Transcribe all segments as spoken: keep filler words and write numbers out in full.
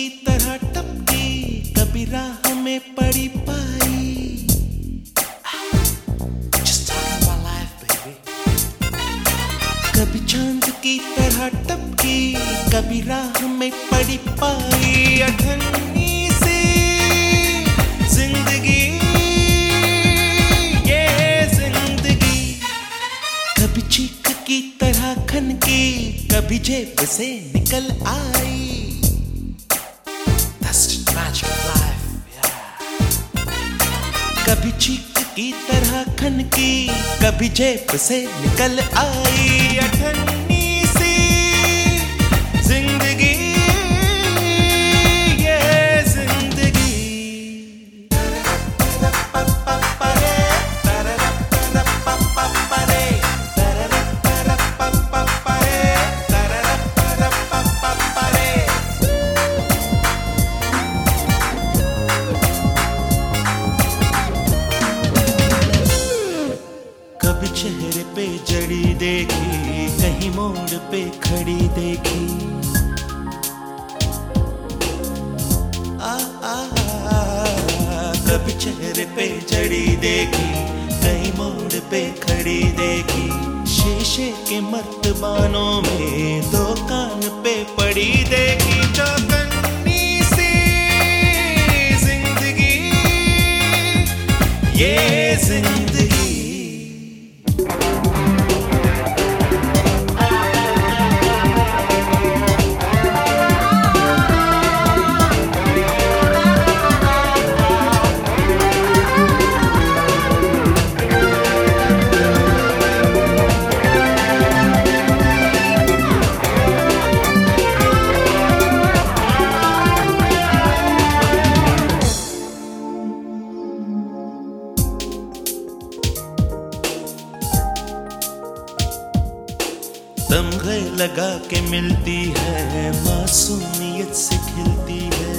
की तरह टपकी, कभी राह में पड़ी पाई। Just talking about life, baby. कभी चांद की तरह टपकी, कभी राह में पड़ी पाई। अठन्नी सी जिंदगी ये जिंदगी, कभी चीख की तरह खनकी, कभी जेब से निकल आई। That's the magic of life, yeah. कभी चीख की तरह खनकी, कभी जेब से निकल आई। अठन्नी सी जिंदगी ये जिंदगी। कभी चेहरे पे जड़ी देखी, कहीं मोड़ पे खड़ी देखी। आ, आ, आ, कभी चेहरे पे जड़ी देखी, कहीं मोड़ पे खड़ी देखी। शीशे के मर्तबानों में दो कान पे पड़ी देखी। चौकन्नी सी जिंदगी ये जिंदगी। तमगे लगा के मिलती है, मासूमियत से खिलती है।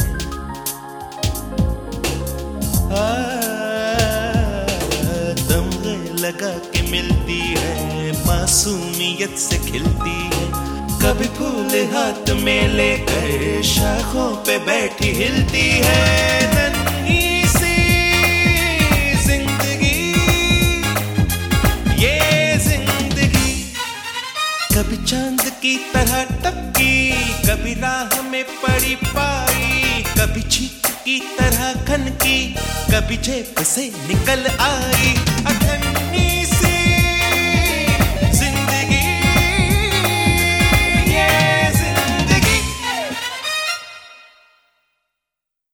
तमगे लगा के मिलती है, मासूमियत से खिलती है। कभी फूल हाथ में लेकर शाखों पे बैठी हिलती है। नन्ही सी जिंदगी ये जिंदगी, कभी चांद की तरह टपकी, कभी राह में पड़ी पाई। कभी चीख की तरह खनकी, कभी जेब से निकल आई।